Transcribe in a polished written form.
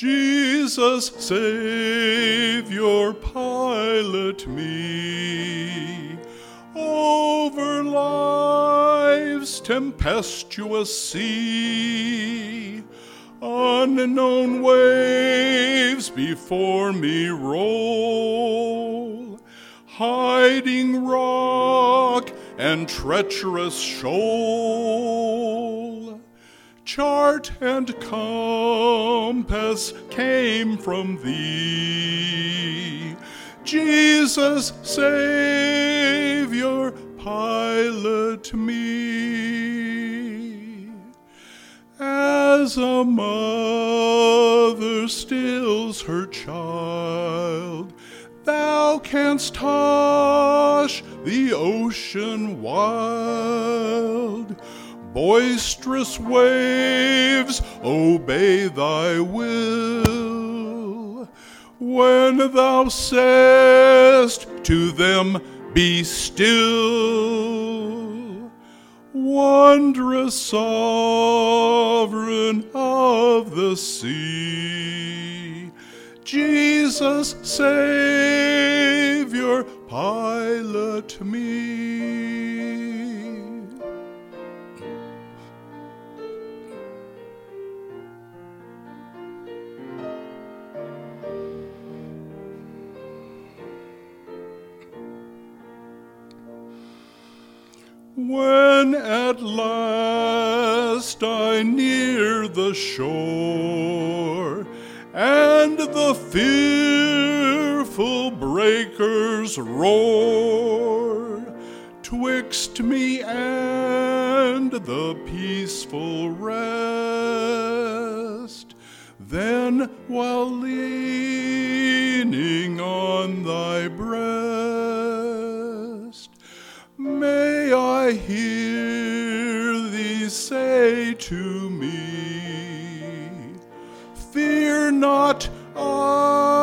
Jesus, Savior, pilot me over life's tempestuous sea. Unknown waves before me roll, hiding rock and treacherous shoal. Chart and compass came from thee. Jesus, Savior, pilot me. As a mother stills her child, thou canst hush the ocean wild. Boisterous waves obey thy will, when thou sayest to them, be still. Wondrous sovereign of the sea, Jesus, Savior, pilot me. When at last I near the shore, and the fearful breakers roar, twixt me and the peaceful rest, then while leaning on thy breast, may I hear thee say to me, fear not, I